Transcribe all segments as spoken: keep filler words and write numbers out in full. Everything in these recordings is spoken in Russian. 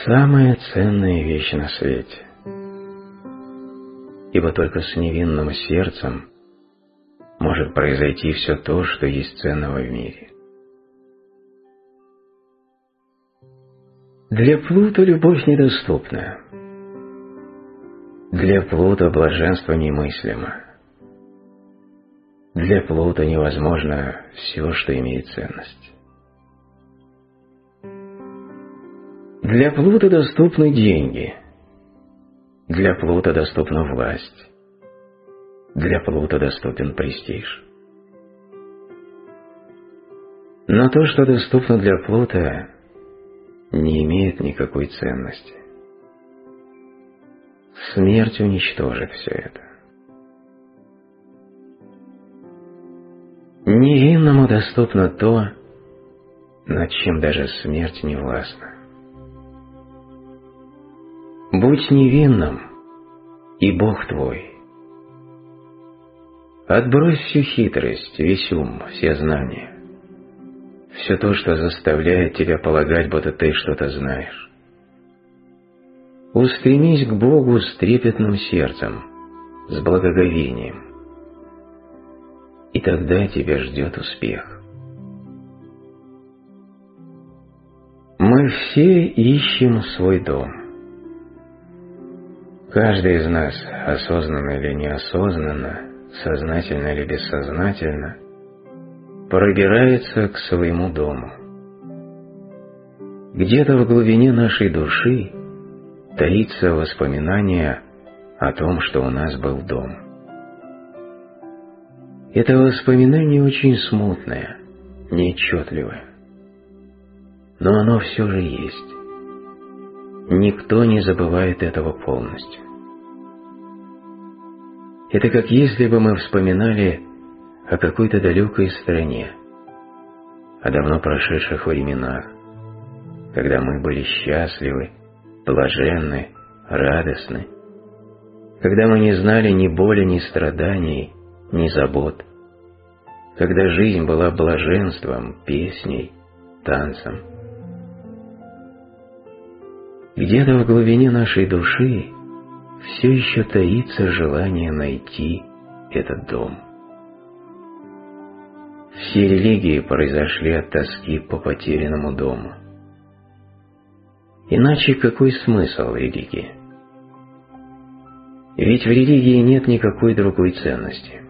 самая ценная вещь на свете, ибо только с невинным сердцем может произойти все то, что есть ценного в мире. Для плута любовь недоступна, для плута блаженство немыслимо, для плута невозможно все, что имеет ценность. Для плута доступны деньги, для плута доступна власть, для плута доступен престиж. Но то, что доступно для плута, не имеет никакой ценности. Смерть уничтожит все это. Невинному доступно то, над чем даже смерть не властна. Будь невинным, и Бог твой. Отбрось всю хитрость, весь ум, все знания. Все то, что заставляет тебя полагать, будто ты что-то знаешь. Устремись к Богу с трепетным сердцем, с благоговением. И тогда тебя ждет успех. Мы все ищем свой дом. Каждый из нас, осознанно или неосознанно, сознательно или бессознательно, пробирается к своему дому. Где-то в глубине нашей души таится воспоминание о том, что у нас был дом. Это воспоминание очень смутное, неотчетливое, но оно все же есть. Никто не забывает этого полностью. Это как если бы мы вспоминали о какой-то далекой стране, о давно прошедших временах, когда мы были счастливы, блаженны, радостны, когда мы не знали ни боли, ни страданий, ни забот, когда жизнь была блаженством, песней, танцем. Где-то в глубине нашей души все еще таится желание найти этот дом. Все религии произошли от тоски по потерянному дому. Иначе какой смысл религии? Ведь в религии нет никакой другой ценности.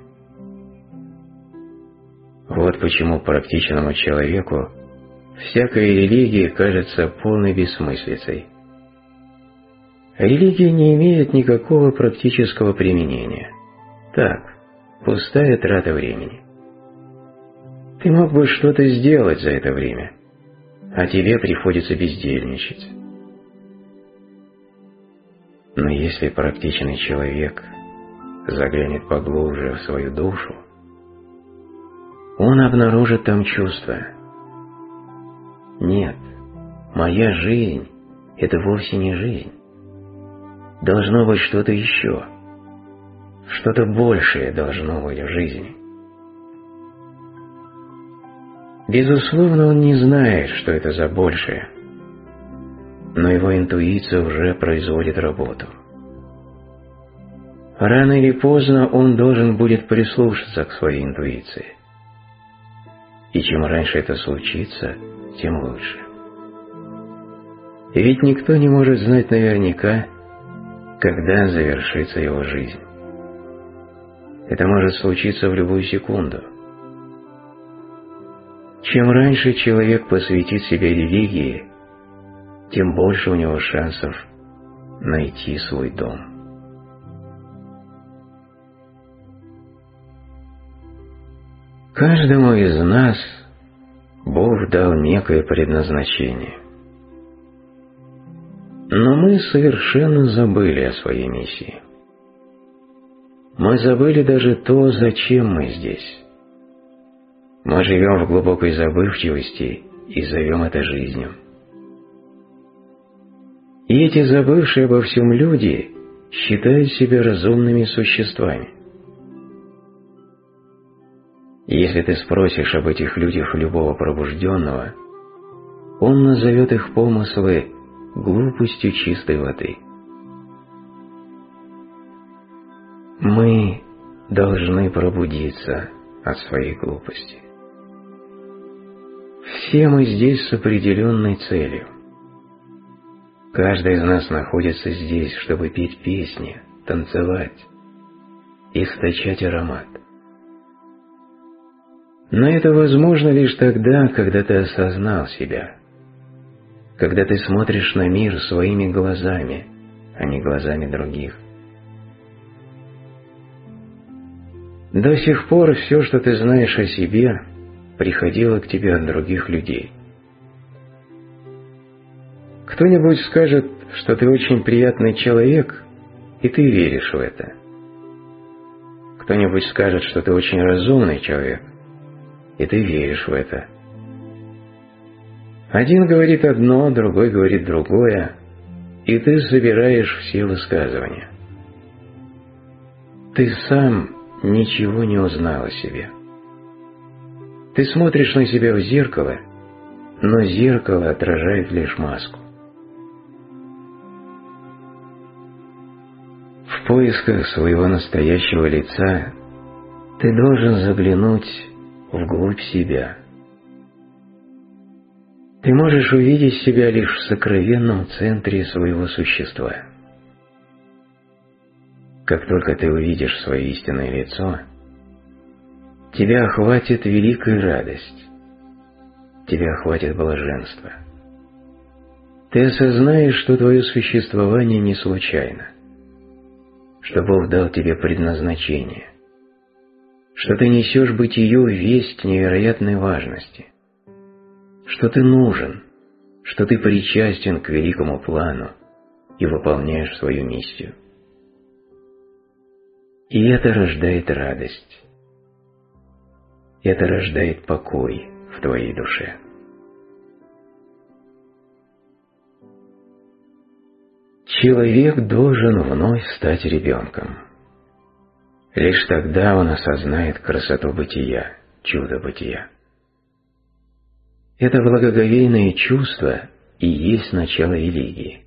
Вот почему практичному человеку всякая религия кажется полной бессмыслицей. Религия не имеет никакого практического применения. Так, пустая трата времени. Ты мог бы что-то сделать за это время, а тебе приходится бездельничать. Но если практичный человек заглянет поглубже в свою душу, он обнаружит там чувство. Нет, моя жизнь – это вовсе не жизнь. Должно быть что-то еще. Что-то большее должно быть в жизни. Безусловно, он не знает, что это за большее, но его интуиция уже производит работу. Рано или поздно он должен будет прислушаться к своей интуиции. И чем раньше это случится, тем лучше. И ведь никто не может знать наверняка, когда завершится его жизнь. Это может случиться в любую секунду. Чем раньше человек посвятит себя религии, тем больше у него шансов найти свой дом. Каждому из нас Бог дал некое предназначение. Но мы совершенно забыли о своей миссии. Мы забыли даже то, зачем мы здесь. Мы живем в глубокой забывчивости и зовем это жизнью. И эти забывшие обо всем люди считают себя разумными существами. Если ты спросишь об этих людях любого пробужденного, он назовет их помыслы глупостью чистой воды. Мы должны пробудиться от своей глупости. Все мы здесь с определенной целью. Каждый из нас находится здесь, чтобы петь песни, танцевать, источать аромат. Но это возможно лишь тогда, когда ты осознал себя, когда ты смотришь на мир своими глазами, а не глазами других. До сих пор все, что ты знаешь о себе, приходило к тебе от других людей. Кто-нибудь скажет, что ты очень приятный человек, и ты веришь в это. Кто-нибудь скажет, что ты очень разумный человек, и ты веришь в это. Один говорит одно, другой говорит другое, и ты собираешь все высказывания. Ты сам ничего не узнал о себе. Ты смотришь на себя в зеркало, но зеркало отражает лишь маску. В поисках своего настоящего лица ты должен заглянуть вглубь себя. Ты можешь увидеть себя лишь в сокровенном центре своего существа. Как только ты увидишь свое истинное лицо, тебя охватит великая радость, тебя охватит блаженство. Ты осознаешь, что твое существование не случайно, что Бог дал тебе предназначение, что ты несешь бытию весть невероятной важности, что ты нужен, что ты причастен к великому плану и выполняешь свою миссию. И это рождает радость. Это рождает покой в твоей душе. Человек должен вновь стать ребенком. Лишь тогда он осознает красоту бытия, чудо бытия. Это благоговейное чувство и есть начало религии.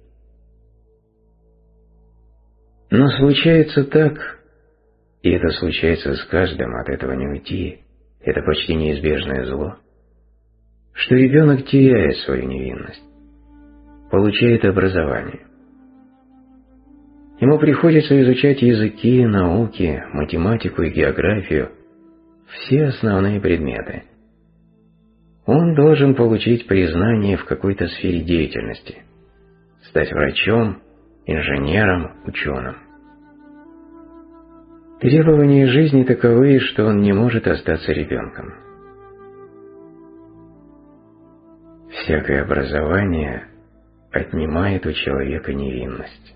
Но случается так, и это случается с каждым, от этого не уйти, это почти неизбежное зло, что ребенок теряет свою невинность, получает образование. Ему приходится изучать языки, науки, математику и географию, все основные предметы. Он должен получить признание в какой-то сфере деятельности, стать врачом, инженером, ученым. Требования жизни таковы, что он не может остаться ребенком. Всякое образование отнимает у человека невинность.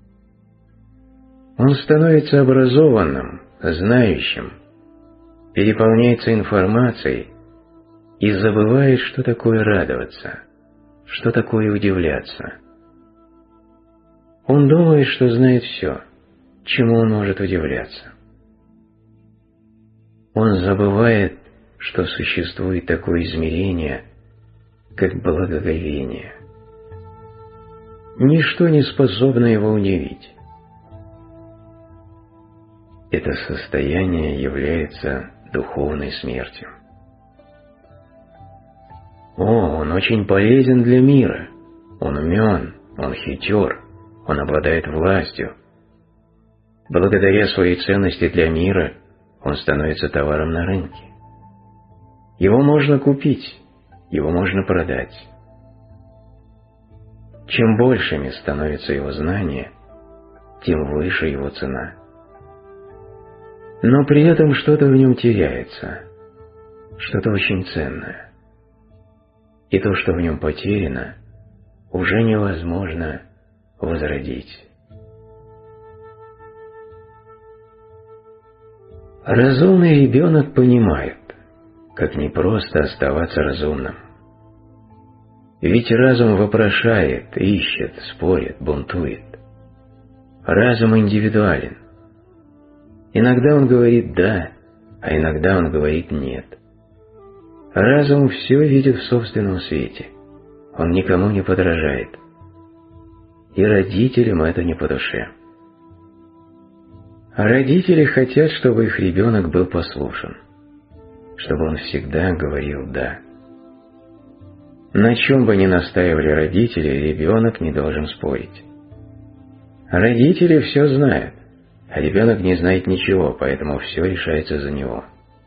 Он становится образованным, знающим, переполняется информацией и забывает, что такое радоваться, что такое удивляться. Он думает, что знает все, чему он может удивляться. Он забывает, что существует такое измерение, как благоговение. Ничто не способно его удивить. Это состояние является духовной смертью. О, он очень полезен для мира. Он умен, он хитер, он обладает властью. Благодаря своей ценности для мира он становится товаром на рынке. Его можно купить, его можно продать. Чем большими становятся его знания, тем выше его цена. Но при этом что-то в нем теряется, что-то очень ценное. И то, что в нем потеряно, уже невозможно возродить. Разумный ребенок понимает, как непросто оставаться разумным. Ведь разум вопрошает, ищет, спорит, бунтует. Разум индивидуален. Иногда он говорит «да», а иногда он говорит «нет». Разум все видит в собственном свете. Он никому не подражает. и родителям это не по душе. А родители хотят, чтобы их ребенок был послушен, чтобы он всегда говорил «да». На чем бы ни настаивали родители, ребенок не должен спорить. Родители все знают, а ребенок не знает ничего, поэтому все решается за него.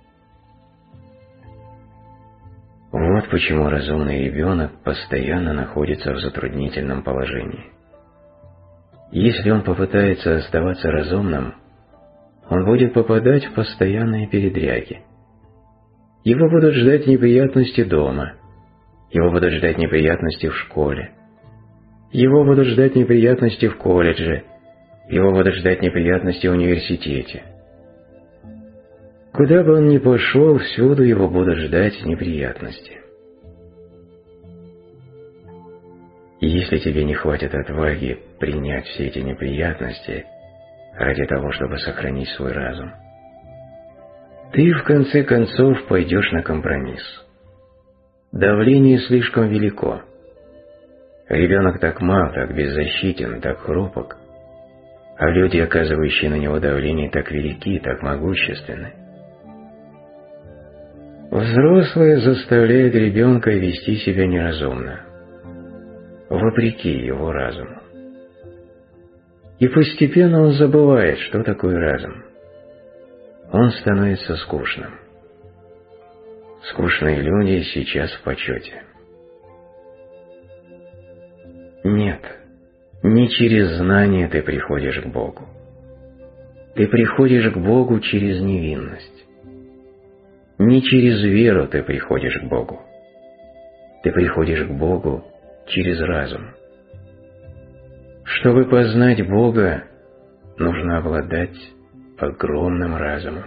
Вот почему разумный ребенок постоянно находится в затруднительном положении. Если он попытается оставаться разумным, он будет попадать в постоянные передряги. Его будут ждать неприятности дома, его будут ждать неприятности в школе, его будут ждать неприятности в колледже, его будут ждать неприятности в университете. Куда бы он ни пошел, всюду его будут ждать неприятности. И если тебе не хватит отваги принять все эти неприятности ради того, чтобы сохранить свой разум, ты в конце концов пойдешь на компромисс. Давление слишком велико. Ребенок так мал, так беззащитен, так хрупок, а люди, оказывающие на него давление, так велики, так могущественны. Взрослые заставляют ребенка вести себя неразумно, вопреки его разуму. И постепенно он забывает, что такое разум. Он становится скучным. Скучные люди сейчас в почете. Нет, не через знание ты приходишь к Богу. Ты приходишь к Богу через невинность. Не через веру ты приходишь к Богу. Ты приходишь к Богу через разум. Чтобы познать Бога, нужно обладать огромным разумом.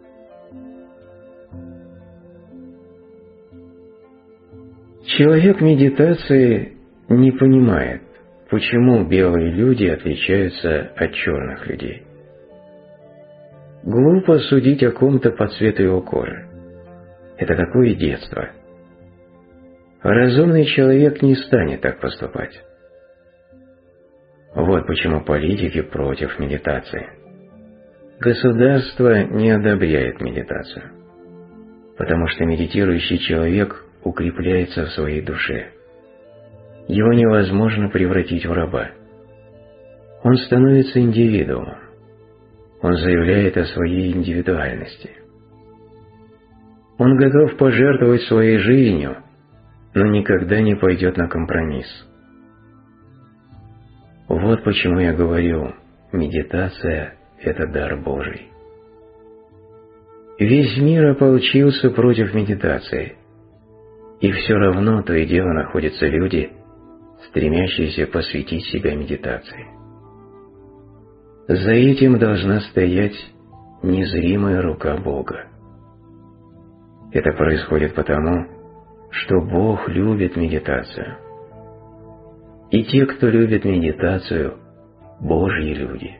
Человек медитации не понимает, почему белые люди отличаются от черных людей. Глупо судить о ком-то по цвету его кожи. Это такое детство. Разумный человек не станет так поступать. Вот почему политики против медитации. Государство не одобряет медитацию, потому что медитирующий человек укрепляется в своей душе. Его невозможно превратить в раба. Он становится индивидуумом. Он заявляет о своей индивидуальности. Он готов пожертвовать своей жизнью, но никогда не пойдет на компромисс. Вот почему я говорю, медитация – это дар Божий. Весь мир ополчился против медитации, и все равно то и дело находятся люди, стремящиеся посвятить себя медитации. За этим должна стоять незримая рука Бога. Это происходит потому, что Бог любит медитацию. И те, кто любит медитацию, Божьи люди.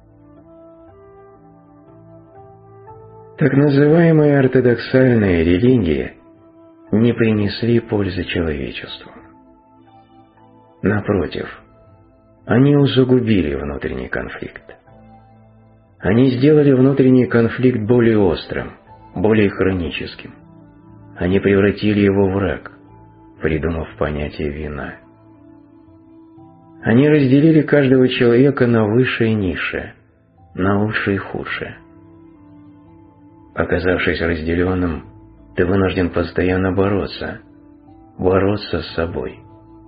Так называемые ортодоксальные религии не принесли пользы человечеству. Напротив, они усугубили внутренний конфликт. Они сделали внутренний конфликт более острым, более хроническим. Они превратили его в рак, придумав понятие вина. Они разделили каждого человека на высшее и низшее, на лучшее и худшее. Оказавшись разделенным, ты вынужден постоянно бороться, бороться с собой.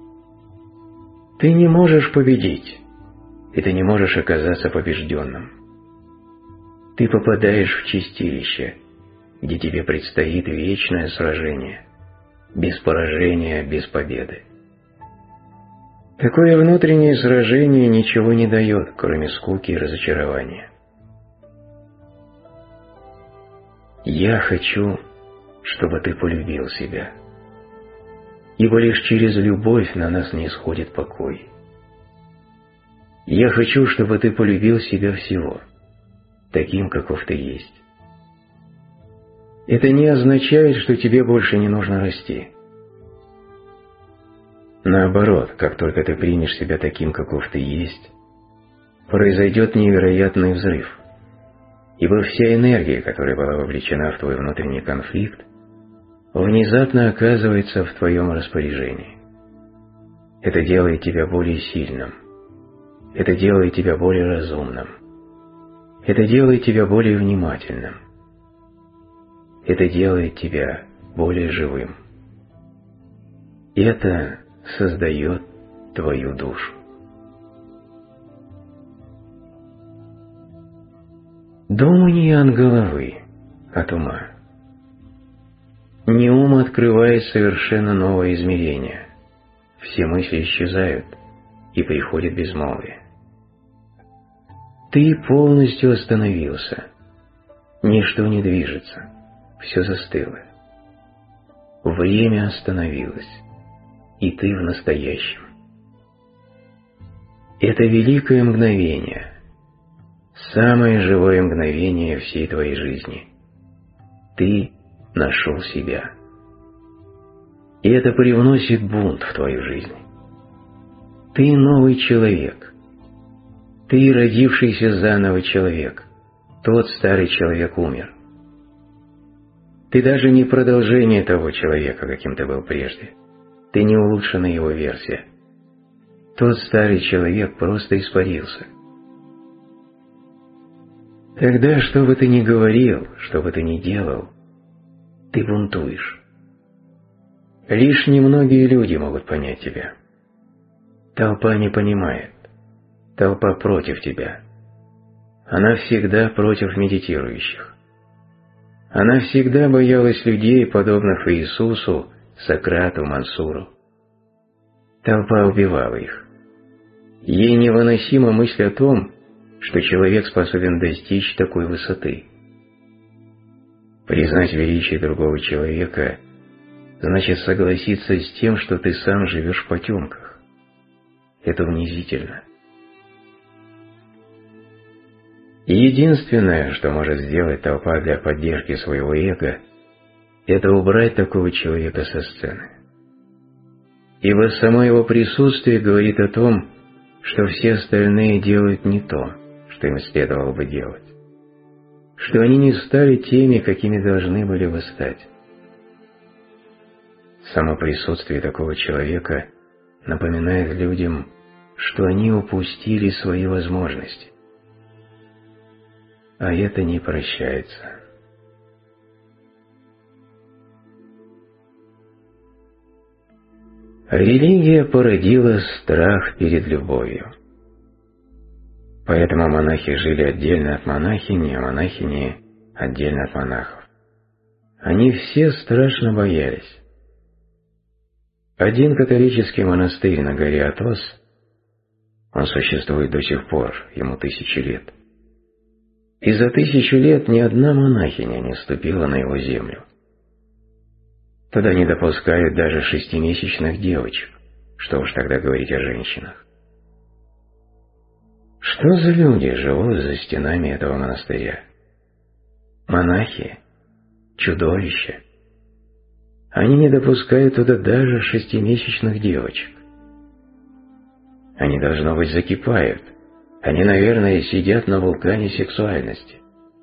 Ты не можешь победить, и ты не можешь оказаться побежденным. Ты попадаешь в чистилище, где тебе предстоит вечное сражение, без поражения, без победы. Такое внутреннее сражение ничего не дает, кроме скуки и разочарования. Я хочу, чтобы ты полюбил себя, ибо лишь через любовь на нас не исходит покой. Я хочу, чтобы ты полюбил себя всего, таким, каков ты есть. Это не означает, что тебе больше не нужно расти. Наоборот, как только ты примешь себя таким, каков ты есть, произойдет невероятный взрыв, ибо вся энергия, которая была вовлечена в твой внутренний конфликт, внезапно оказывается в твоем распоряжении. Это делает тебя более сильным. Это делает тебя более разумным. Это делает тебя более внимательным. Это делает тебя более живым. Это создает твою душу. Думай не от головы, от ума. Не ум открывает совершенно новое измерение. Все мысли исчезают, и приходит безмолвие. Ты полностью остановился. Ничто не движется, все застыло. Время остановилось, и ты в настоящем. Это великое мгновение, самое живое мгновение всей твоей жизни. Ты нашел себя. И это привносит бунт в твою жизнь. Ты новый человек. Ты родившийся заново человек. Тот старый человек умер. Ты даже не продолжение того человека, каким ты был прежде. Ты не улучшенная его версия. Тот старый человек просто испарился. Тогда, что бы ты ни говорил, что бы ты ни делал, ты бунтуешь. Лишь немногие люди могут понять тебя. Толпа не понимает. Толпа против тебя. Она всегда против медитирующих. Она всегда боялась людей, подобных Иисусу, Сократу, Мансуру. Толпа убивала их. Ей невыносима мысль о том, что человек способен достичь такой высоты. Признать величие другого человека значит согласиться с тем, что ты сам живешь в потемках. Это унизительно. И единственное, что может сделать толпа для поддержки своего эго, это убрать такого человека со сцены. Ибо само его присутствие говорит о том, что все остальные делают не то, что им следовало бы делать, что они не стали теми, какими должны были бы стать. Само присутствие такого человека напоминает людям, что они упустили свои возможности. А это не прощается. Религия породила страх перед любовью. Поэтому монахи жили отдельно от монахини, а монахини отдельно от монахов. Они все страшно боялись. Один католический монастырь на горе Атос, он существует до сих пор, ему тысячи лет. И за тысячу лет ни одна монахиня не ступила на его землю. Туда не допускают даже шестимесячных девочек, что уж тогда говорить о женщинах. Что за люди живут за стенами этого монастыря? Монахи? Чудовища? Они не допускают туда даже шестимесячных девочек. Они, должно быть, закипают. Они, наверное, сидят на вулкане сексуальности.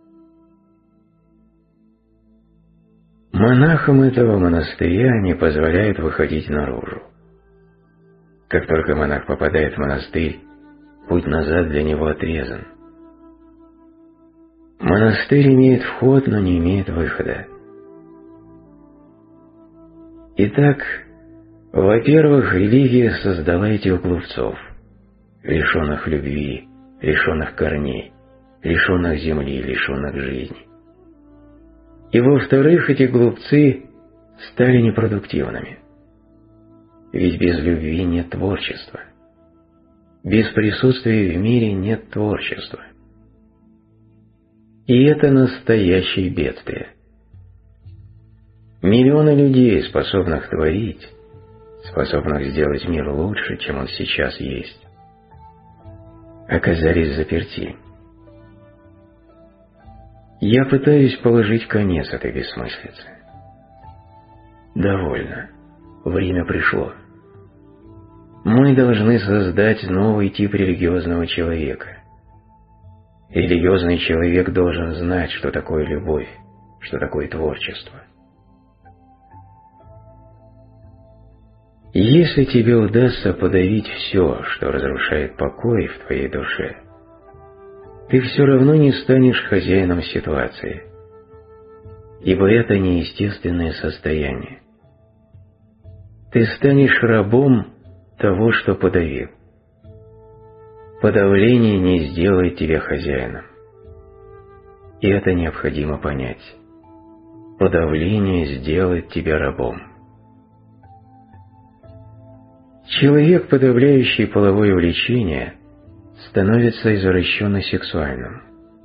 Монахам этого монастыря не позволяют выходить наружу. Как только монах попадает в монастырь, путь назад для него отрезан. Монастырь имеет вход, но не имеет выхода. Итак, во-первых, религия создала этих глупцов, лишенных любви, лишенных корней, лишенных земли, лишенных жизни. И во-вторых, эти глупцы стали непродуктивными. Ведь без любви нет творчества. Без присутствия в мире нет творчества. И это настоящее бедствие. Миллионы людей, способных творить, способных сделать мир лучше, чем он сейчас есть, оказались заперти. Я пытаюсь положить конец этой бессмыслице. Довольно. Время пришло. Мы должны создать новый тип религиозного человека. Религиозный человек должен знать, что такое любовь, что такое творчество. Если тебе удастся подавить все, что разрушает покой в твоей душе, ты все равно не станешь хозяином ситуации, ибо это неестественное состояние. Ты станешь рабом того, что подавил. Подавление не сделает тебя хозяином. И это необходимо понять. Подавление сделает тебя рабом. Человек, подавляющий половое влечение, становится извращенно сексуальным.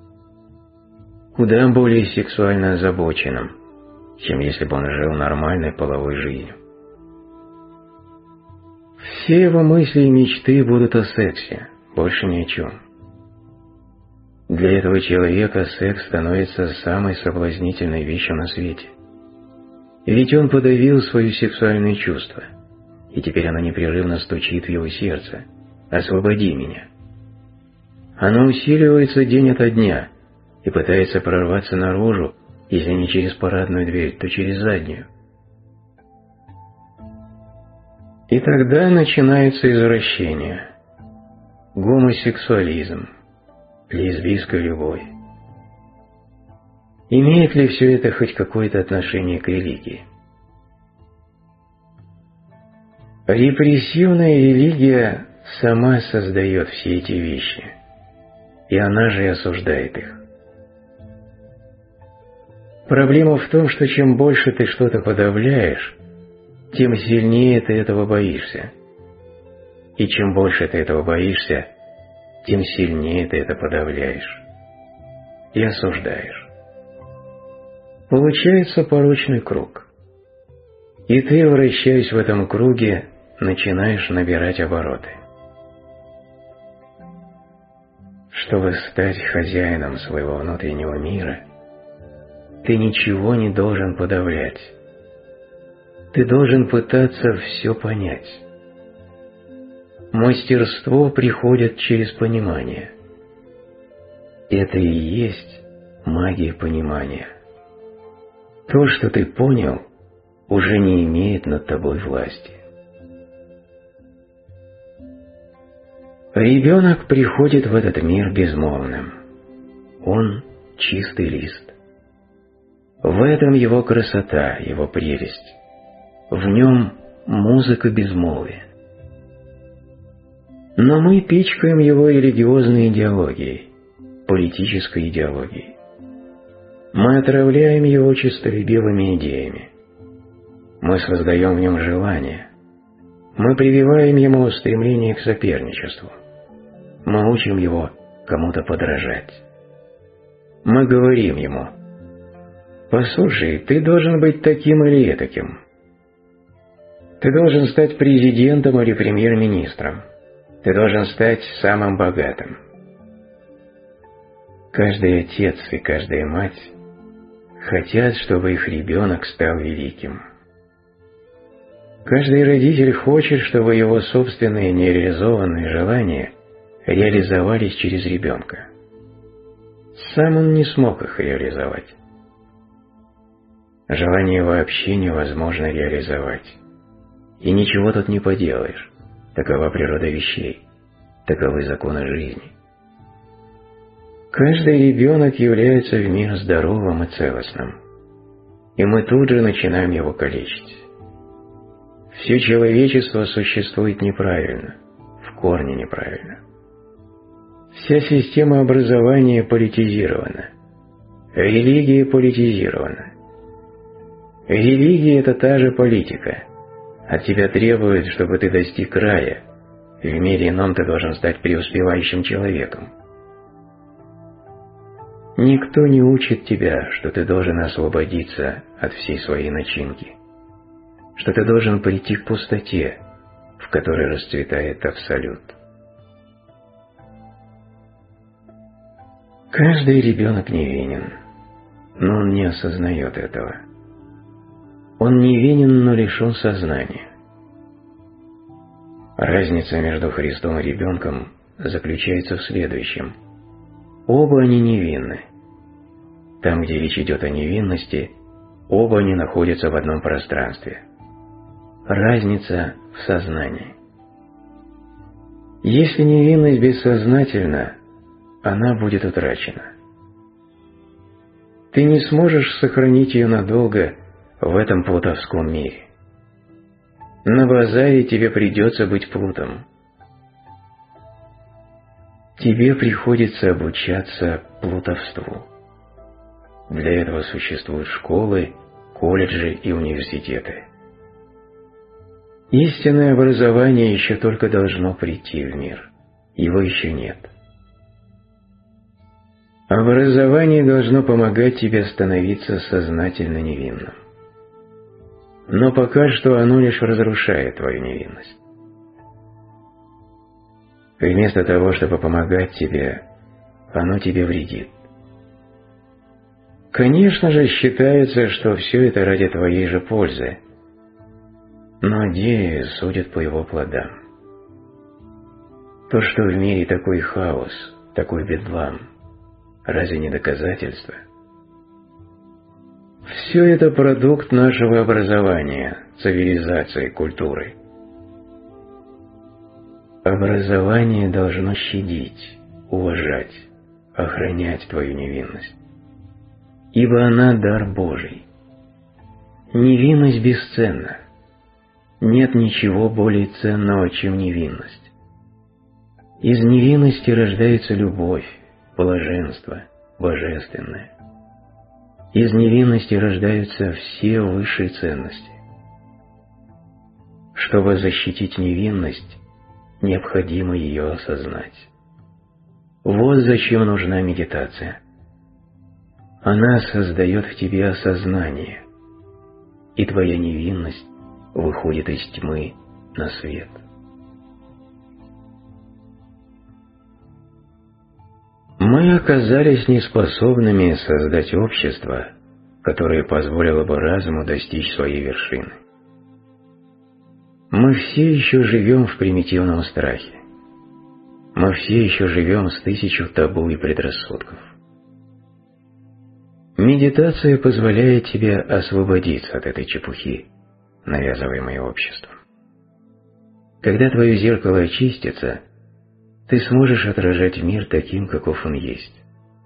Куда более сексуально озабоченным, чем если бы он жил нормальной половой жизнью. Все его мысли и мечты будут о сексе, больше ни о чем. Для этого человека секс становится самой соблазнительной вещью на свете. Ведь он подавил свое сексуальное чувство, и теперь оно непрерывно стучит в его сердце: «Освободи меня». Оно усиливается день ото дня и пытается прорваться наружу, если не через парадную дверь, то через заднюю. И тогда начинаются извращения, гомосексуализм, лесбийская любовь. Имеет ли все это хоть какое-то отношение к религии? Репрессивная религия сама создает все эти вещи, и она же и осуждает их. Проблема в том, что чем больше ты что-то подавляешь, тем сильнее ты этого боишься. И чем больше ты этого боишься, тем сильнее ты это подавляешь и осуждаешь. Получается порочный круг. И ты, вращаясь в этом круге, начинаешь набирать обороты. Чтобы стать хозяином своего внутреннего мира, ты ничего не должен подавлять. Ты должен пытаться все понять. Мастерство приходит через понимание. Это и есть магия понимания. То, что ты понял, уже не имеет над тобой власти. Ребенок приходит в этот мир безмолвным. Он – чистый лист. В этом его красота, его прелесть. В нем музыка безмолвия. Но мы пичкаем его религиозной идеологией, политической идеологией. Мы отравляем его честолюбивыми идеями. Мы создаем в нем желание. Мы прививаем ему стремление к соперничеству. Мы учим его кому-то подражать. Мы говорим ему: «Послушай, ты должен быть таким или этаким. Ты должен стать президентом или премьер-министром. Ты должен стать самым богатым». Каждый отец и каждая мать хотят, чтобы их ребенок стал великим. Каждый родитель хочет, чтобы его собственные нереализованные желания реализовались через ребенка. Сам он не смог их реализовать. Желание вообще невозможно реализовать. И ничего тут не поделаешь. Такова природа вещей. Таковы законы жизни. Каждый ребенок является в мир здоровым и целостным. И мы тут же начинаем его калечить. Все человечество существует неправильно, в корне неправильно. Вся система образования политизирована. Религия политизирована. Религия – это та же политика. От тебя требуют, чтобы ты достиг рая. В мире ином ты должен стать преуспевающим человеком. Никто не учит тебя, что ты должен освободиться от всей своей начинки, что ты должен прийти к пустоте, в которой расцветает Абсолют. Каждый ребенок невинен, но он не осознает этого. Он невинен, но лишен сознания. Разница между Христом и ребенком заключается в следующем. Оба они невинны. Там, где речь идет о невинности, оба они находятся в одном пространстве. Разница в сознании. Если невинность бессознательна, она будет утрачена. Ты не сможешь сохранить ее надолго в этом плутовском мире. На базаре тебе придется быть плутом. Тебе приходится обучаться плутовству. Для этого существуют школы, колледжи и университеты. Истинное образование еще только должно прийти в мир. Его еще нет. Образование должно помогать тебе становиться сознательно невинным. Но пока что оно лишь разрушает твою невинность. Вместо того, чтобы помогать тебе, оно тебе вредит. Конечно же, считается, что все это ради твоей же пользы, но дерево судят по его плодам. То, что в мире такой хаос, такой бедлам, разве не доказательство? Все это продукт нашего образования, цивилизации, культуры. Образование должно щадить, уважать, охранять твою невинность, ибо она дар Божий. Невинность бесценна. Нет ничего более ценного, чем невинность. Из невинности рождается любовь, блаженство, божественное. Из невинности рождаются все высшие ценности. Чтобы защитить невинность, необходимо ее осознать. Вот зачем нужна медитация. Она создает в тебе осознание, и твоя невинность выходит из тьмы на свет. Мы оказались неспособными создать общество, которое позволило бы разуму достичь своей вершины. Мы все еще живем в примитивном страхе. Мы все еще живем с тысячу табу и предрассудков. Медитация позволяет тебе освободиться от этой чепухи, навязываемой обществом. Когда твое зеркало очистится, ты сможешь отражать мир таким, каков он есть.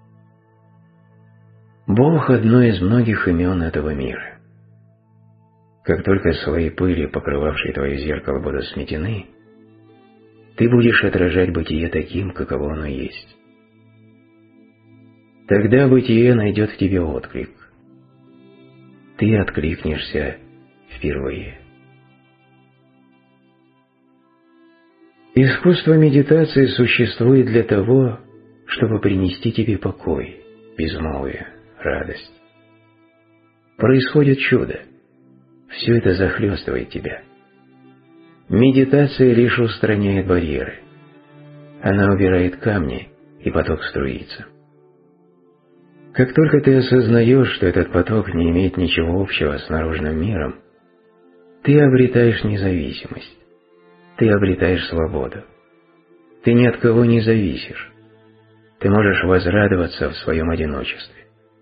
Бог – одно из многих имен этого мира. Как только слои пыли, покрывавшие твое зеркало, будут сметены, ты будешь отражать бытие таким, каково оно есть. Тогда бытие найдет в тебе отклик. Ты откликнешься впервые. Искусство медитации существует для того, чтобы принести тебе покой, безмолвие, радость. Происходит чудо. Все это захлестывает тебя. Медитация лишь устраняет барьеры. Она убирает камни, и поток струится. Как только ты осознаешь, что этот поток не имеет ничего общего с наружным миром, ты обретаешь независимость. Ты обретаешь свободу. Ты ни от кого не зависишь. Ты можешь возрадоваться в своем одиночестве.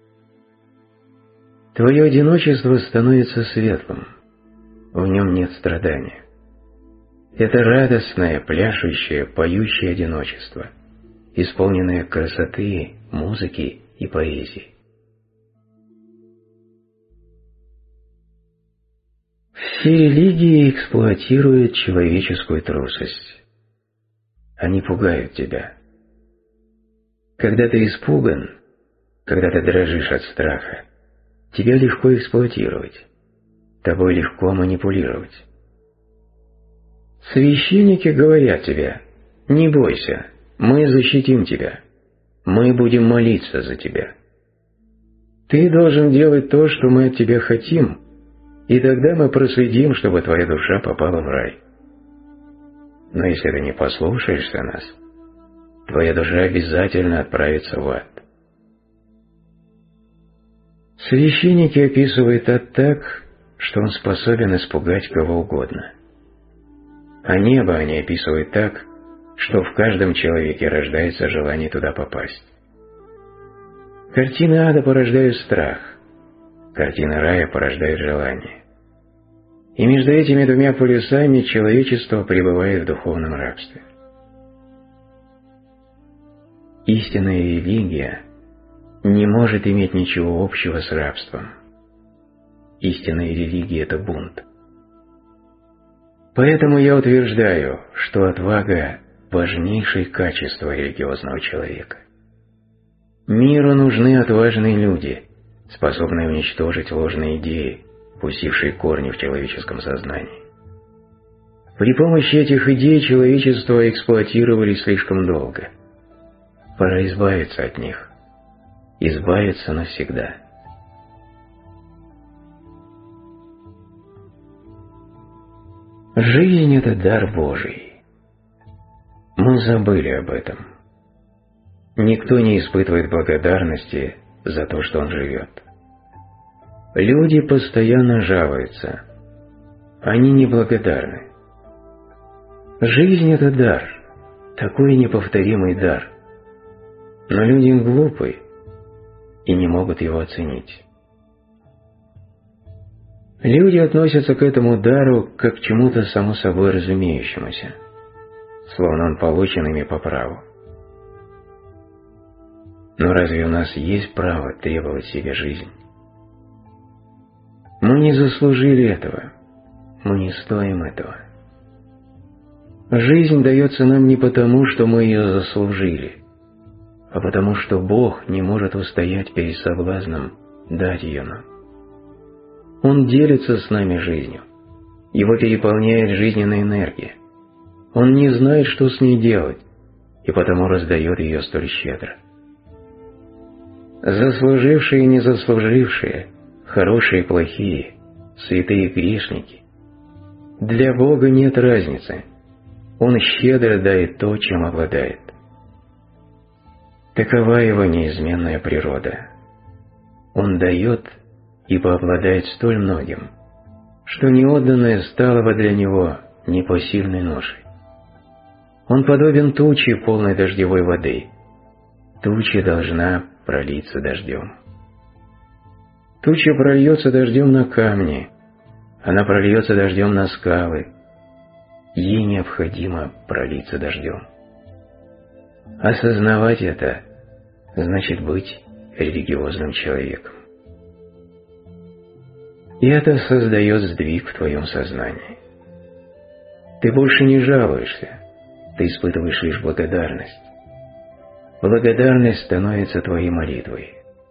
Твое одиночество становится светлым. В нем нет страдания. Это радостное, пляшущее, поющее одиночество, исполненное красоты, музыки и поэзии. Все религии эксплуатируют человеческую трусость. Они пугают тебя. Когда ты испуган, когда ты дрожишь от страха, тебя легко эксплуатировать, тобой легко манипулировать. Священники говорят тебе: не бойся, мы защитим тебя, мы будем молиться за тебя. Ты должен делать то, что мы от тебя хотим, и тогда мы проследим, чтобы твоя душа попала в рай. Но если ты не послушаешься нас, твоя душа обязательно отправится в ад. Священники описывают ад так, что он способен испугать кого угодно. А небо они описывают так, что в каждом человеке рождается желание туда попасть. Картины ада порождают страх, картины рая порождают желание. И между этими двумя полюсами человечество пребывает в духовном рабстве. Истинная религия не может иметь ничего общего с рабством. Истинная религия – это бунт. Поэтому я утверждаю, что отвага – важнейшее качество религиозного человека. Миру нужны отважные люди, способные уничтожить ложные идеи, пустившие корни в человеческом сознании. При помощи этих идей человечество эксплуатировали слишком долго. Пора избавиться от них. Избавиться навсегда. Жизнь – это дар Божий. Мы забыли об этом. Никто не испытывает благодарности за то, что он живет. Люди постоянно жалуются. Они неблагодарны. Жизнь – это дар, такой неповторимый дар. Но люди глупы и не могут его оценить. Люди относятся к этому дару как к чему-то само собой разумеющемуся, словно он получен ими по праву. Но разве у нас есть право требовать себе жизнь? Мы не заслужили этого, мы не стоим этого. Жизнь дается нам не потому, что мы ее заслужили, а потому что Бог не может устоять перед соблазном дать ее нам. Он делится с нами жизнью, его переполняет жизненная энергия. Он не знает, что с ней делать, и потому раздает ее столь щедро. Заслужившие и незаслужившие, хорошие и плохие, святые и грешники. Для Бога нет разницы. Он щедро дает то, чем обладает. Такова его неизменная природа. Он дает, ибо обладает столь многим, что неотданное стало бы для него непосильной ношей. Он подобен туче, полной дождевой воды. Туча должна пролиться дождем. Туча прольется дождем на камни, она прольется дождем на скалы. Ей необходимо пролиться дождем. Осознавать это значит быть религиозным человеком. И это создает сдвиг в твоем сознании. Ты больше не жалуешься, ты испытываешь лишь благодарность. Благодарность становится твоей молитвой.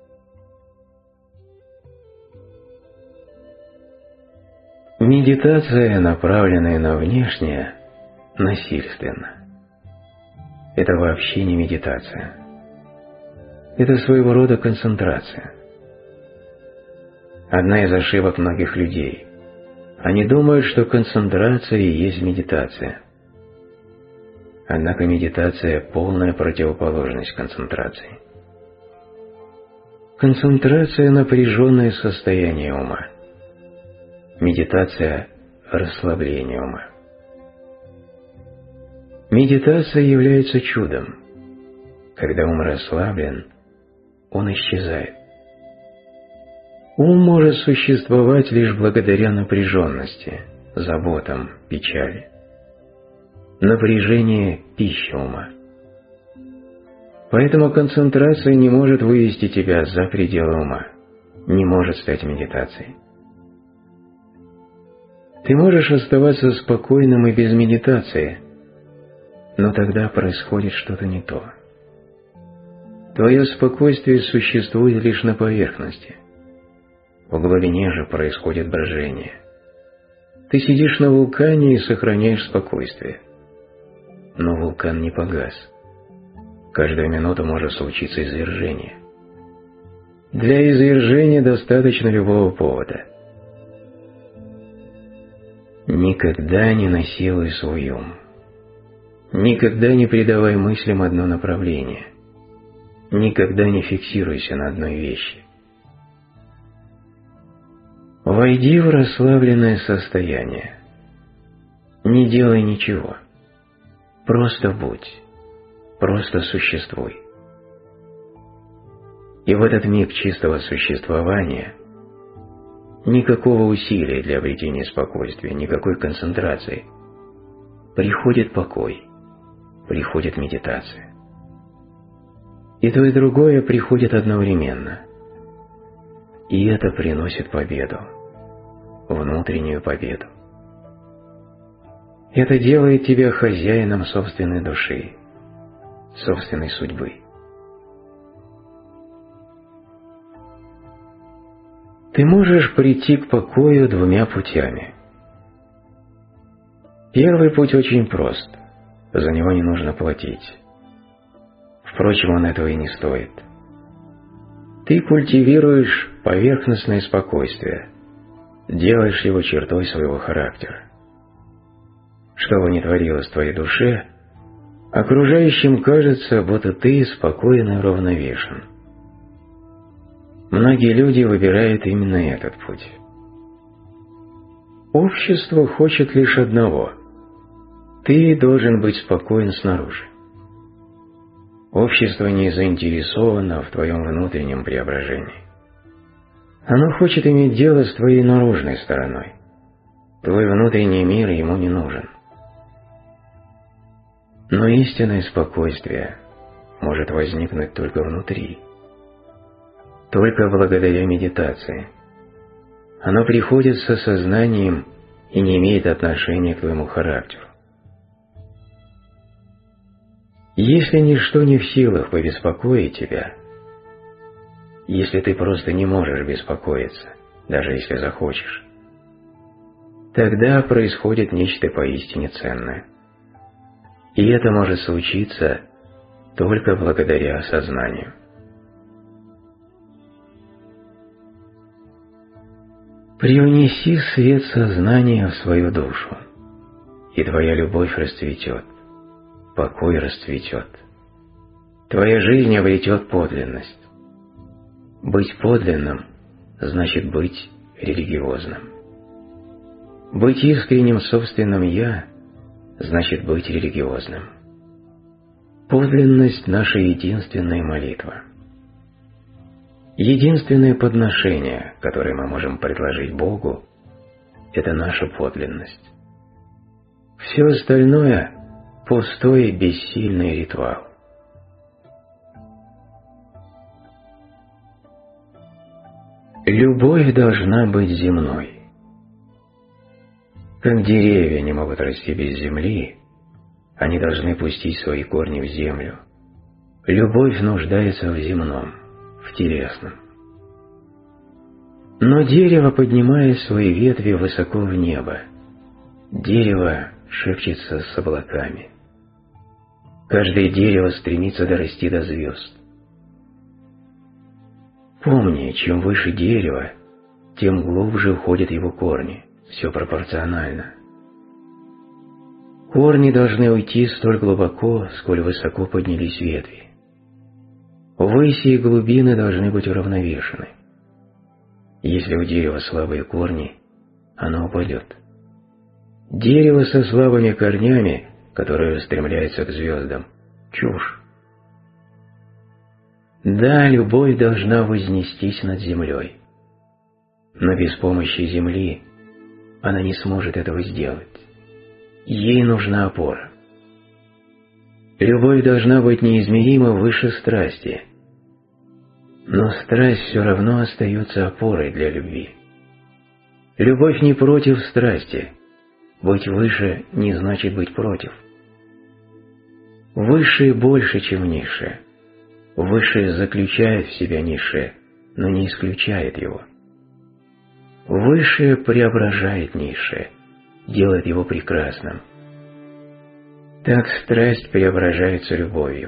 Медитация, направленная на внешнее, насильственна. Это вообще не медитация. Это своего рода концентрация. Одна из ошибок многих людей. Они думают, что концентрация и есть медитация. Однако медитация – полная противоположность концентрации. Концентрация – напряженное состояние ума. Медитация – расслабление ума. Медитация является чудом. Когда ум расслаблен, он исчезает. Ум может существовать лишь благодаря напряженности, заботам, печали. Напряжение – пища ума. Поэтому концентрация не может вывести тебя за пределы ума, не может стать медитацией. Ты можешь оставаться спокойным и без медитации, но тогда происходит что-то не то. Твое спокойствие существует лишь на поверхности. В глубине же происходит брожение. Ты сидишь на вулкане и сохраняешь спокойствие. Но вулкан не погас. Каждую минуту может случиться извержение. Для извержения достаточно любого повода. Никогда не насилуй свой ум. Никогда не придавай мыслям одно направление. Никогда не фиксируйся на одной вещи. Войди в расслабленное состояние. Не делай ничего. Просто будь. Просто существуй. И в этот миг чистого существования никакого усилия для обретения спокойствия, никакой концентрации. Приходит покой, приходит медитация. И то, и другое приходит одновременно. И это приносит победу, внутреннюю победу. Это делает тебя хозяином собственной души, собственной судьбы. Ты можешь прийти к покою двумя путями. Первый путь очень прост, за него не нужно платить. Впрочем, он этого и не стоит. Ты культивируешь поверхностное спокойствие, делаешь его чертой своего характера. Что бы ни творилось в твоей душе, окружающим кажется, будто ты спокоен и равновешен. Многие люди выбирают именно этот путь. Общество хочет лишь одного – ты должен быть спокоен снаружи. Общество не заинтересовано в твоем внутреннем преображении. Оно хочет иметь дело с твоей наружной стороной. Твой внутренний мир ему не нужен. Но истинное спокойствие может возникнуть только внутри. Только благодаря медитации. Оно приходит с осознанием и не имеет отношения к твоему характеру. Если ничто не в силах побеспокоить тебя, если ты просто не можешь беспокоиться, даже если захочешь, тогда происходит нечто поистине ценное. И это может случиться только благодаря осознанию. Привнеси свет сознания в свою душу, и твоя любовь расцветет, покой расцветет. Твоя жизнь обретет подлинность. Быть подлинным значит быть религиозным. Быть искренним в собственном «я» значит быть религиозным. Подлинность – наша единственная молитва. Единственное подношение, которое мы можем предложить Богу, это наша подлинность. Все остальное – пустой бессильный ритуал. Любовь должна быть земной. Как деревья не могут расти без земли, они должны пустить свои корни в землю. Любовь нуждается в земном, в телесном. Но дерево поднимает свои ветви высоко в небо. Дерево шепчется с облаками. Каждое дерево стремится дорасти до звезд. Помни, чем выше дерево, тем глубже уходят его корни. Все пропорционально. Корни должны уйти столь глубоко, сколь высоко поднялись ветви. Выси и глубины должны быть уравновешены. Если у дерева слабые корни, оно упадет. Дерево со слабыми корнями, которое устремляется к звездам, чушь. Да, любовь должна вознестись над землей, но без помощи земли она не сможет этого сделать. Ей нужна опора. Любовь должна быть неизмеримо выше страсти, но страсть все равно остается опорой для любви. Любовь не против страсти. Быть выше не значит быть против. Высшее больше, чем низшее. Высшее заключает в себя низшее, но не исключает его. Высшее преображает низшее, делает его прекрасным. Так страсть преображается любовью.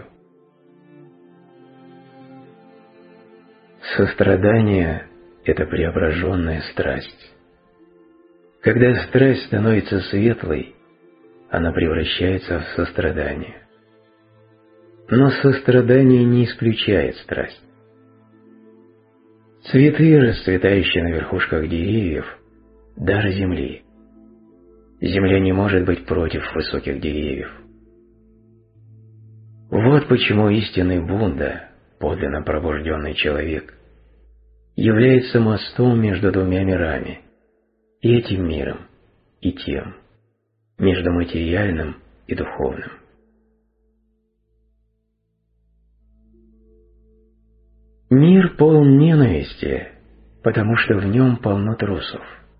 Сострадание – это преображенная страсть. Когда страсть становится светлой, она превращается в сострадание. Но сострадание не исключает страсть. Цветы, расцветающие на верхушках деревьев – дар земли. Земля не может быть против высоких деревьев. Вот почему истинный Будда, подлинно пробужденный человек, является мостом между двумя мирами, и этим миром, и тем, между материальным и духовным. Мир полон ненависти, потому что в нем полно трусов.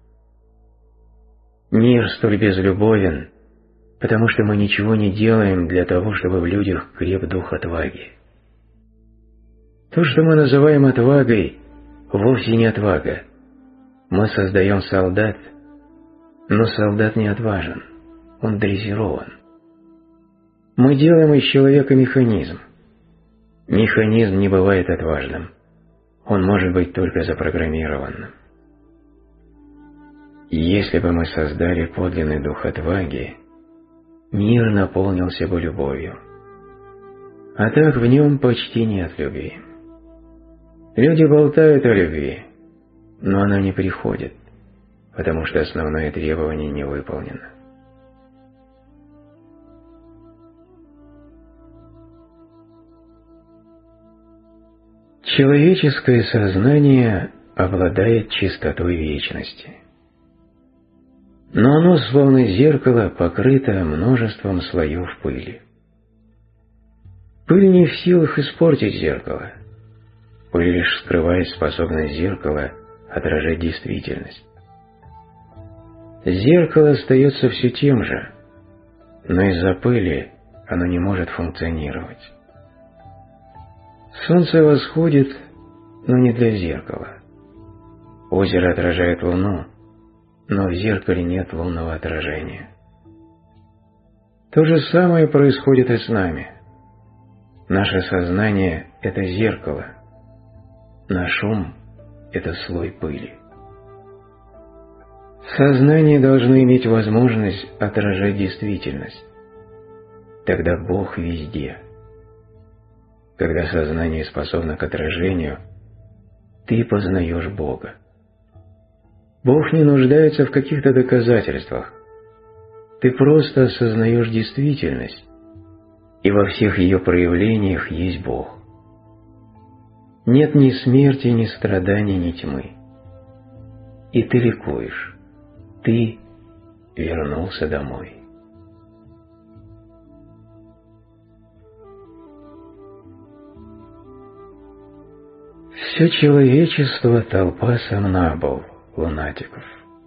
Мир столь безлюбовен, потому что мы ничего не делаем для того, чтобы в людях креп дух отваги. То, что мы называем отвагой, вовсе не отвага. Мы создаем солдат, но солдат не отважен, он дрессирован. Мы делаем из человека механизм. Механизм не бывает отважным, он может быть только запрограммированным. Если бы мы создали подлинный дух отваги, мир наполнился бы любовью. А так в нем почти нет любви. Люди болтают о любви, но она не приходит, потому что основное требование не выполнено. Человеческое сознание обладает чистотой вечности. Но оно, словно зеркало, покрыто множеством слоев пыли. Пыль не в силах испортить зеркало. Пыль лишь скрывает способность зеркала отражать действительность. Зеркало остается все тем же, но из-за пыли оно не может функционировать. Солнце восходит, но не для зеркала. Озеро отражает луну, но в зеркале нет лунного отражения. То же самое происходит и с нами. Наше сознание – это зеркало, наш ум – это слой пыли. Сознание должно иметь возможность отражать действительность. Тогда Бог везде. Когда сознание способно к отражению, ты познаешь Бога. Бог не нуждается в каких-то доказательствах. Ты просто осознаешь действительность, и во всех ее проявлениях есть Бог. Нет ни смерти, ни страданий, ни тьмы. И ты ликуешь. Ты вернулся домой. Все человечество – толпа сомнамбул, лунатиков.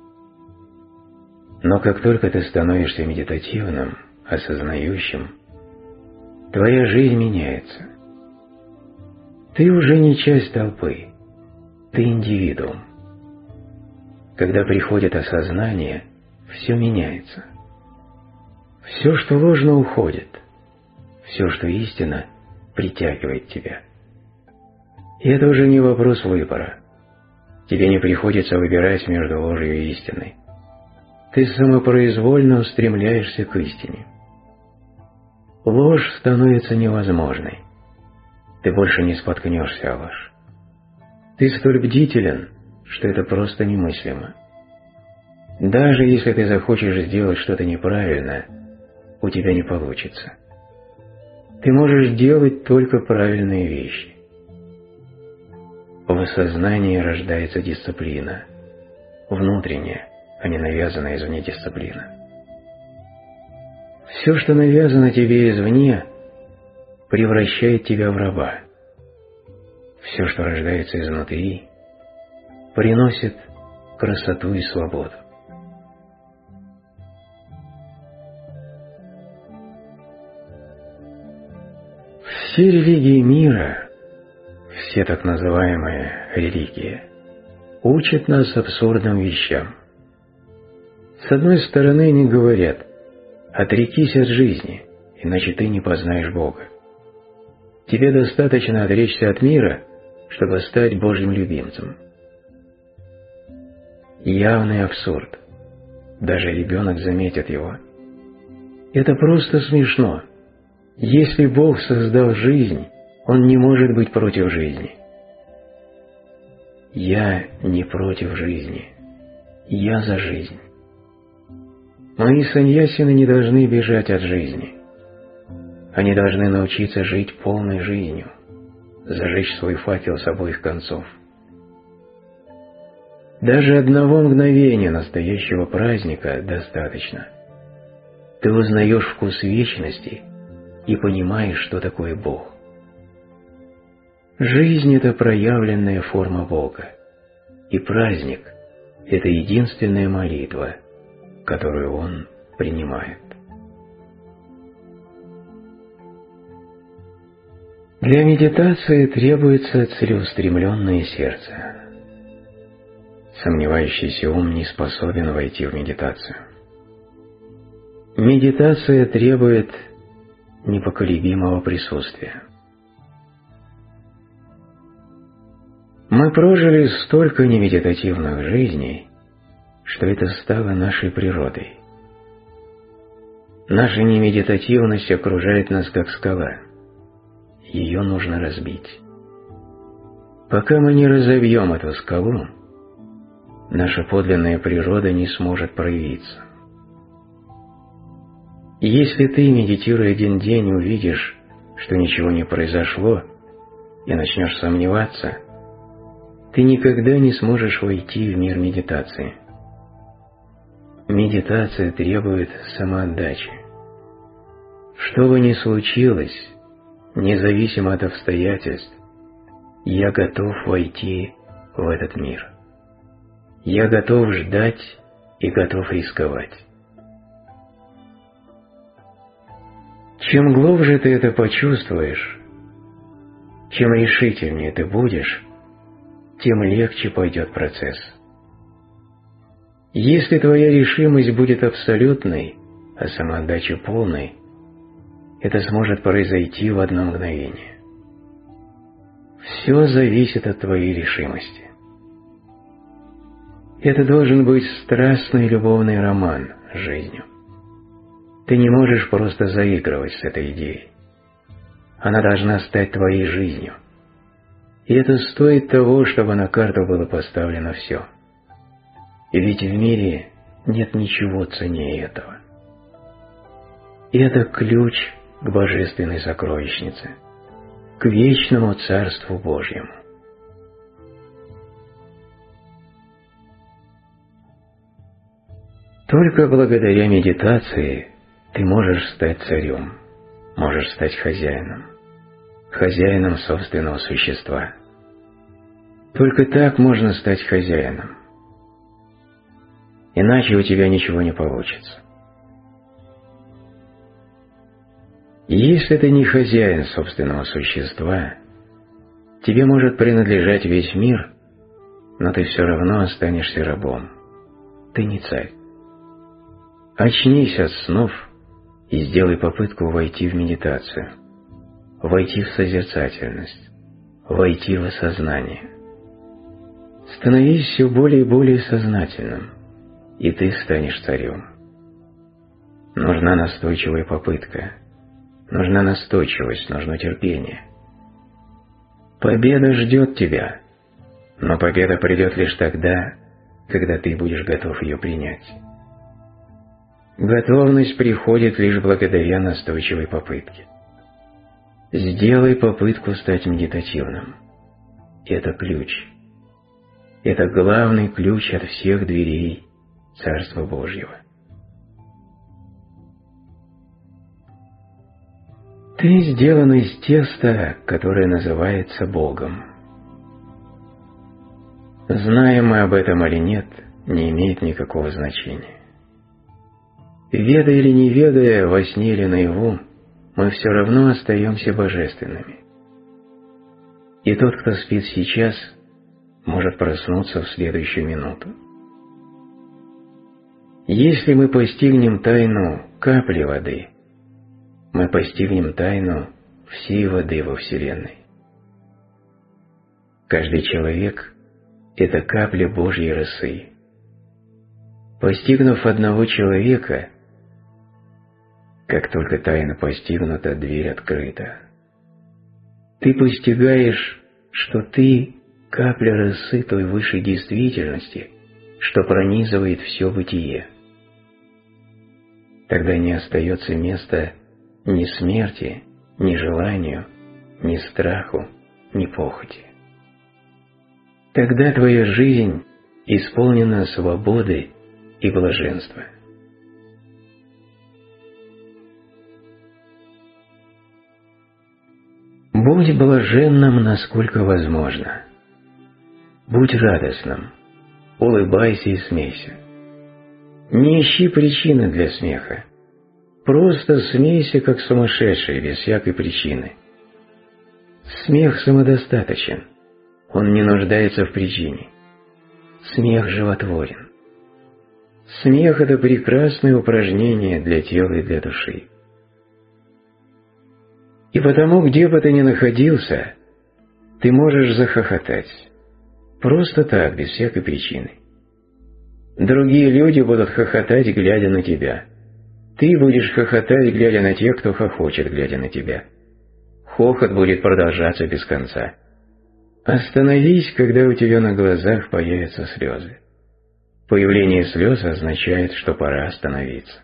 Но как только ты становишься медитативным, осознающим, твоя жизнь меняется. Ты уже не часть толпы, ты индивидуум. Когда приходит осознание, все меняется. Все, что ложно, уходит. Все, что истина, притягивает тебя. И это уже не вопрос выбора. Тебе не приходится выбирать между ложью и истиной. Ты самопроизвольно устремляешься к истине. Ложь становится невозможной. Ты больше не споткнешься о ложь. Ты столь бдителен, что это просто немыслимо. Даже если ты захочешь сделать что-то неправильное, у тебя не получится. Ты можешь делать только правильные вещи. В сознании рождается дисциплина, внутренняя, а не навязанная извне дисциплина. Все, что навязано тебе извне, превращает тебя в раба. Все, что рождается изнутри, приносит красоту и свободу. Все религии мира, все так называемые религии, учат нас абсурдным вещам. С одной стороны, они говорят: отрекись от жизни, иначе ты не познаешь Бога. Тебе достаточно отречься от мира, чтобы стать Божьим любимцем. Явный абсурд. Даже ребенок заметит его. Это просто смешно. Если Бог создал жизнь, Он не может быть против жизни. Я не против жизни. Я за жизнь. Мои саньясины не должны бежать от жизни. Они должны научиться жить полной жизнью, зажечь свой факел с обоих концов. Даже одного мгновения настоящего праздника достаточно. Ты узнаешь вкус вечности и понимаешь, что такое Бог. Жизнь – это проявленная форма Бога, и праздник – это единственная молитва, которую Он принимает. Для медитации требуется целеустремленное сердце. Сомневающийся ум не способен войти в медитацию. Медитация требует непоколебимого присутствия. Мы прожили столько немедитативных жизней, что это стало нашей природой. Наша немедитативность окружает нас как скала. Ее нужно разбить. Пока мы не разобьем эту скалу, наша подлинная природа не сможет проявиться. Если ты, медитируя один день, увидишь, что ничего не произошло, и начнешь сомневаться, ты никогда не сможешь войти в мир медитации. Медитация требует самоотдачи. Что бы ни случилось, независимо от обстоятельств, я готов войти в этот мир. Я готов ждать и готов рисковать. Чем глубже ты это почувствуешь, чем решительнее ты будешь, тем легче пойдет процесс. Если твоя решимость будет абсолютной, а самоотдача полной, это сможет произойти в одно мгновение. Все зависит от твоей решимости. Это должен быть страстный любовный роман с жизнью. Ты не можешь просто заигрывать с этой идеей. Она должна стать твоей жизнью. И это стоит того, чтобы на карту было поставлено все. И ведь в мире нет ничего ценнее этого. И это ключ к божественной сокровищнице, к вечному Царству Божьему. Только благодаря медитации ты можешь стать царем, можешь стать хозяином, хозяином собственного существа. Только так можно стать хозяином. Иначе у тебя ничего не получится. Если ты не хозяин собственного существа, тебе может принадлежать весь мир, но ты все равно останешься рабом. Ты не царь. Очнись от снов и сделай попытку войти в медитацию, войти в созерцательность, войти в осознание. Становись все более и более сознательным, и ты станешь царем. Нужна настойчивая попытка, нужна настойчивость, нужно терпение. Победа ждет тебя, но победа придет лишь тогда, когда ты будешь готов ее принять. Готовность приходит лишь благодаря настойчивой попытке. Сделай попытку стать медитативным. Это ключ. Это главный ключ от всех дверей Царства Божьего. Ты сделан из теста, которое называется Богом. Знаем мы об этом или нет, не имеет никакого значения. Ведая или не ведая, во сне или наяву, мы все равно остаемся божественными. И тот, кто спит сейчас, может проснуться в следующую минуту. Если мы постигнем тайну капли воды, мы постигнем тайну всей воды во Вселенной. Каждый человек – это капля Божьей росы. Постигнув одного человека, как только тайна постигнута, дверь открыта. Ты постигаешь, что ты – капля росы той высшей действительности, что пронизывает все бытие. тогда не остается места ни смерти, ни желанию, ни страху, ни похоти. Тогда твоя жизнь исполнена свободы и блаженства. Будь блаженным, насколько возможно. Будь радостным, улыбайся и смейся. Не ищи причины для смеха. Просто смейся, как сумасшедший, без всякой причины. Смех самодостаточен, он не нуждается в причине. Смех животворен. Смех – это прекрасное упражнение для тела и для души. И потому, где бы ты ни находился, ты можешь захохотать. Просто так, без всякой причины. Другие люди будут хохотать, глядя на тебя. Ты будешь хохотать, глядя на тех, кто хохочет, глядя на тебя. Хохот будет продолжаться без конца. Остановись, когда у тебя на глазах появятся слезы. Появление слез означает, что пора остановиться.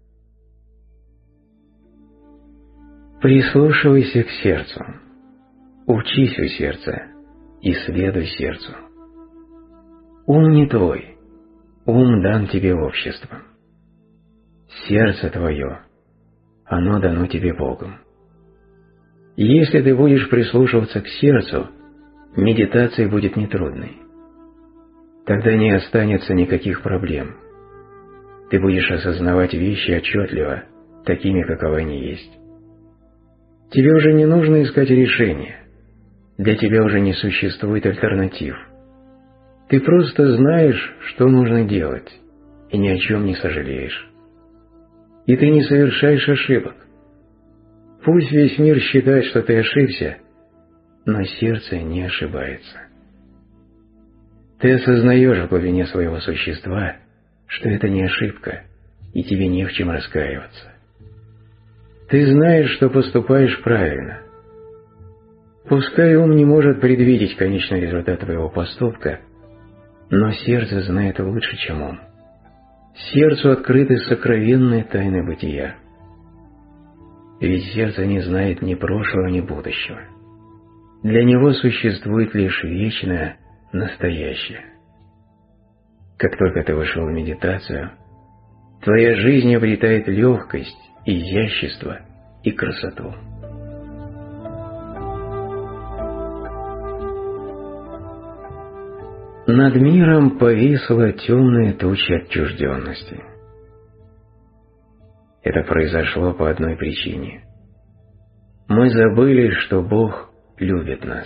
Прислушивайся к сердцу. Учись у сердца и следуй сердцу. Ум не твой, ум дан тебе обществом. Сердце твое, оно дано тебе Богом. Если ты будешь прислушиваться к сердцу, медитация будет нетрудной. Тогда не останется никаких проблем. Ты будешь осознавать вещи отчетливо, такими, каковы они есть. Тебе уже не нужно искать решения. Для тебя уже не существует альтернатив. Ты просто знаешь, что нужно делать, и ни о чем не сожалеешь. И ты не совершаешь ошибок. Пусть весь мир считает, что ты ошибся, но сердце не ошибается. Ты осознаешь в глубине своего существа, что это не ошибка, и тебе не в чем раскаиваться. Ты знаешь, что поступаешь правильно. Пускай ум не может предвидеть конечный результат твоего поступка, но сердце знает лучше, чем ум. Сердцу открыты сокровенные тайны бытия. Ведь сердце не знает ни прошлого, ни будущего. Для него существует лишь вечное, настоящее. Как только ты вошел в медитацию, твоя жизнь обретает легкость, изящество и красоту. Над миром повисла темная туча отчужденности. Это произошло по одной причине. Мы забыли, что Бог любит нас.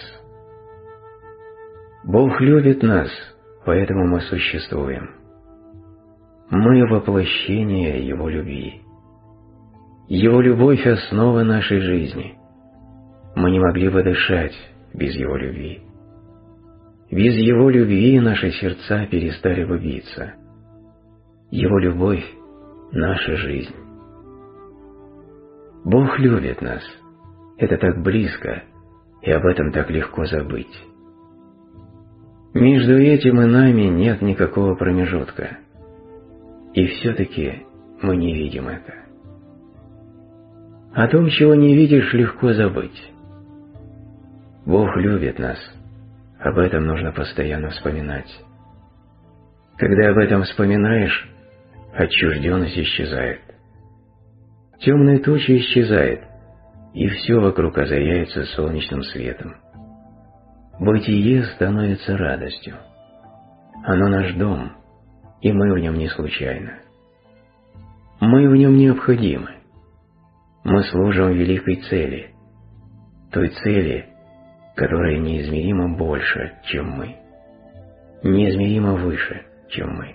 Бог любит нас, поэтому мы существуем. Мы воплощение Его любви. Его любовь – основа нашей жизни. Мы не могли бы дышать без Его любви. Без Его любви наши сердца перестали бы биться. Его любовь – наша жизнь. Бог любит нас. Это так близко, и об этом так легко забыть. Между этим и нами нет никакого промежутка. И все-таки мы не видим это. О том, чего не видишь, легко забыть. Бог любит нас. Об этом нужно постоянно вспоминать. Когда об этом вспоминаешь, отчужденность исчезает. Темная туча исчезает, и все вокруг озаряется солнечным светом. Бытие становится радостью. Оно наш дом, и мы в нем не случайно. Мы в нем необходимы. Мы служим великой цели, той цели, которая неизмеримо больше, чем мы, неизмеримо выше, чем мы.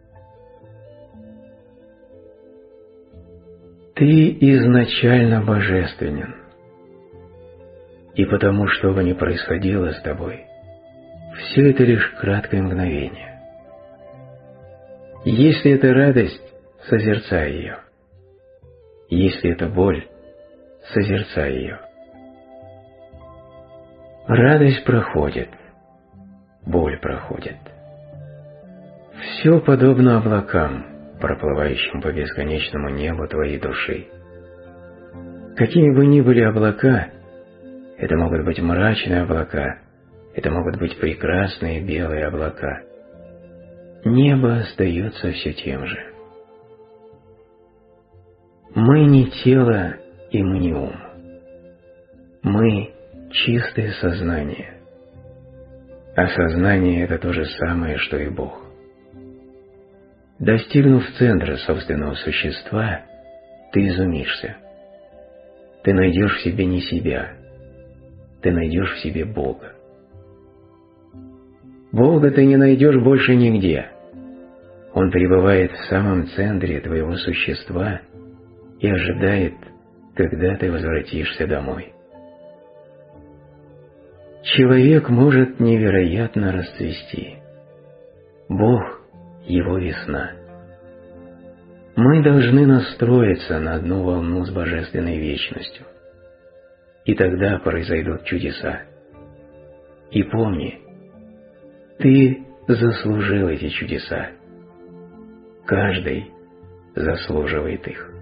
Ты изначально божественен, и потому, что бы ни происходило с тобой, все это лишь краткое мгновение. Если это радость, созерцай ее. Если это боль, созерцай ее. Радость проходит, боль проходит. Все подобно облакам, проплывающим по бесконечному небу твоей души. Какими бы ни были облака, это могут быть мрачные облака, это могут быть прекрасные белые облака, небо остается все тем же. Мы не тело и мы не ум. Мы – чистое сознание. А сознание – это то же самое, что и Бог. Достигнув центра собственного существа, ты изумишься. Ты найдешь в себе не себя, ты найдешь в себе Бога. Бога ты не найдешь больше нигде. Он пребывает в самом центре твоего существа и ожидает, когда ты возвратишься домой. Человек может невероятно расцвести. Бог – его весна. Мы должны настроиться на одну волну с божественной вечностью. И тогда произойдут чудеса. И помни, ты заслужил эти чудеса. Каждый заслуживает их.